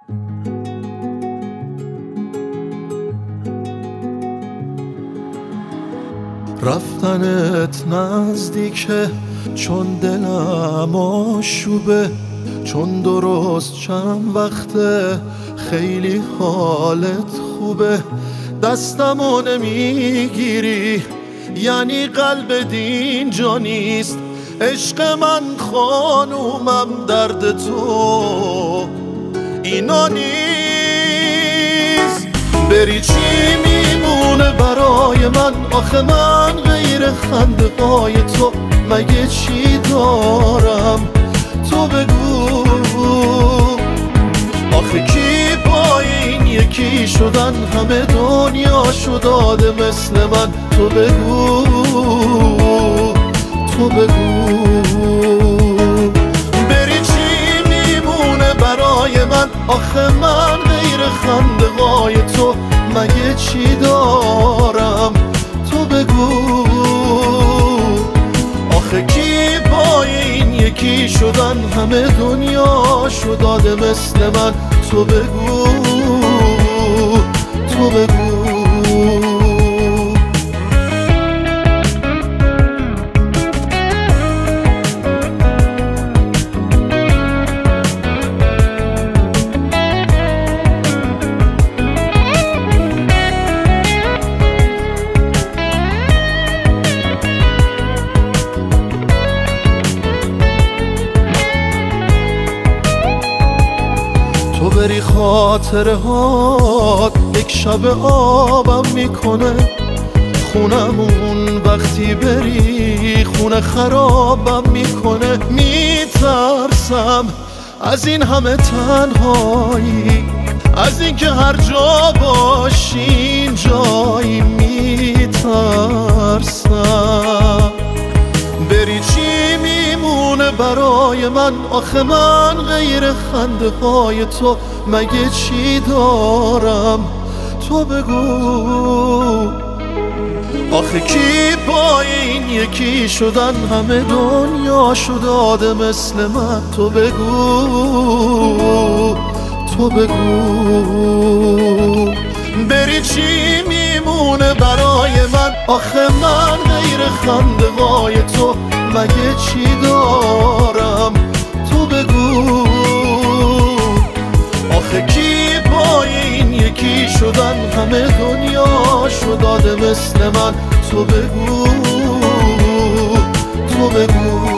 رفتنت نزدیکه چون دلم آشوبه، چون درست چند وقته خیلی حالت خوبه. دستمو نمیگیری یعنی قلب دین جا نیست. عشق من خانومم درد تو اینا نیست. بری چی میمونه برای من؟ آخه من غیر خنده‌های تو مگه چی دارم؟ تو بگو آخه کی با این یکی شدن همه دنیا شو داده مثل من؟ تو بگو تو بگو بری چی میمونه برای من؟ آخه من غیر خنده‌های تو مگه چی دارم؟ تو بگو آخه کی با این یکی شدن همه دنیا شو داده مثل من؟ تو بگو تو بگو. تو بری خاطره هات یک شب آبم میکنه. خونمون وقتی بری خونه خرابم میکنه. میترسم از این همه تنهایی، از این که هر جا باشین جایی. میترسم بری چی میمونه برای من؟ آخه من غیر خنده های تو مگه چی دارم؟ تو بگو آخه کی با این یکی شدن همه دنیا شو داده مثل من؟ تو بگو تو بگو بری چی میمونه برای من؟ آخه من غیر خنده های تو مگه چی دارم؟ تو بگو آخه کی با این یکی شدن همه دنیا شو داده مثل من؟ تو بگو تو بگو